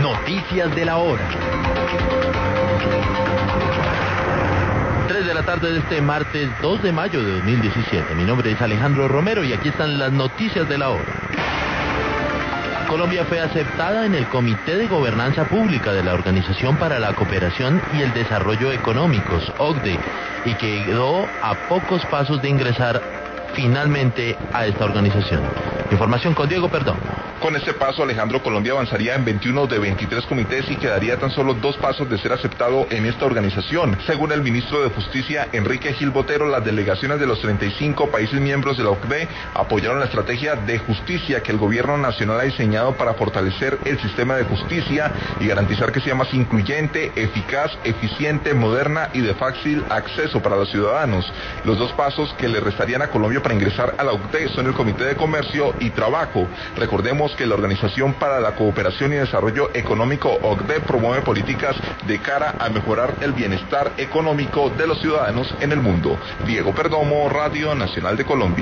Noticias de la hora. 3 de la tarde de este martes 2 de mayo de 2017. Mi nombre es Alejandro Romero y aquí están las noticias de la hora. Colombia fue aceptada en el Comité de Gobernanza Pública de la Organización para la Cooperación y el Desarrollo Económicos, OCDE, y quedó a pocos pasos de ingresar finalmente a esta organización. Información con Diego Perdomo. Con este paso, Alejandro, Colombia avanzaría en 21 de 23 comités y quedaría tan solo 2 pasos de ser aceptado en esta organización. Según el ministro de Justicia, Enrique Gil Botero, las delegaciones de los 35 países miembros de la OCDE apoyaron la estrategia de justicia que el gobierno nacional ha diseñado para fortalecer el sistema de justicia y garantizar que sea más incluyente, eficaz, eficiente, moderna y de fácil acceso para los ciudadanos. Los 2 pasos que le restarían a Colombia para ingresar a la OCDE son el Comité de Comercio y Trabajo. Recordemos que la Organización para la Cooperación y Desarrollo Económico, OCDE, promueve políticas de cara a mejorar el bienestar económico de los ciudadanos en el mundo. Diego Perdomo, Radio Nacional de Colombia.